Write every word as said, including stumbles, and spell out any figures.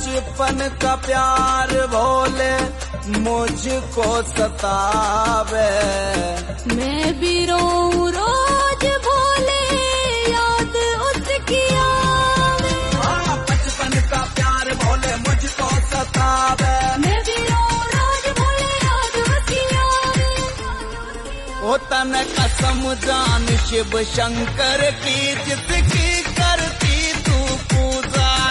बचपन का प्यार भोले मुझको सतावे। मैं भी रोऊं रोज भोले याद उसकी आवे। हाँ, बचपन का प्यार भोले मुझको सतावे। मैं भी रोऊं रोज भोले याद उसकी आवे। ओ तन कसम जान शिव शंकर की, जिस